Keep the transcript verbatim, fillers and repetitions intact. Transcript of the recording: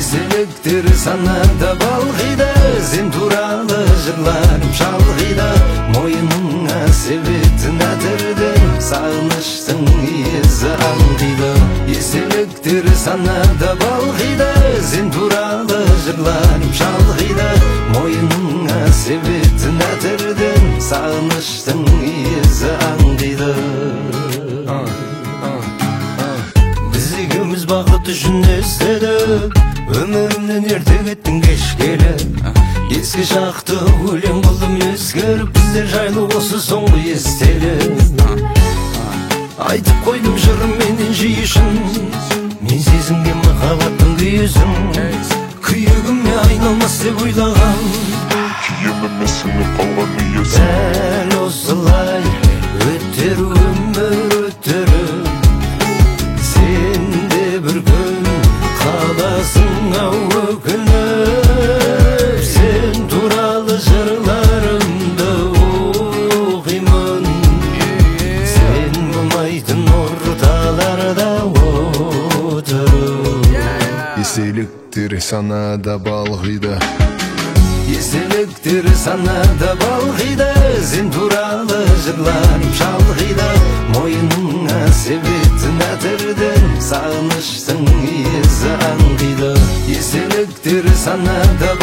Eselіктер санада балғиды, сен туралы жырларым шалғиды. Мойныңа себетін әтірдің, сағыныштың иесі аңдиды. Eselіктер санада балғиды, сен туралы жырларым шалғиды. Мойныңа себетін әтірдің, сағыныштың иесі аңдиды. Біз екеуміз бақыт үшін естедік, өмірімнен ерте кеттің кешкелі. Ескі шақты өлең қылдым ескеріп, біздер жайлы осы соңғы естелі. Айтып қойдым жырым менен жиышын, мен сезінген махаббаттың күйесін. Күйігіме айналмас деп ойлаған, киіміме сіңіп қалған иесін. дәл осылай өтер өмір өтіріп, сен де бір күн қаласың ау өкініп. Сен туралы жырларымды оқимын, сен болмайтын орталарда отырып. Eselіктер санада балғиды, Eselіктер санада балғиды, сен туралы жырларым шалғиды. Мойныңа себетін әтірдің, сағыныштың иесі аңдиды. Eselіктер санада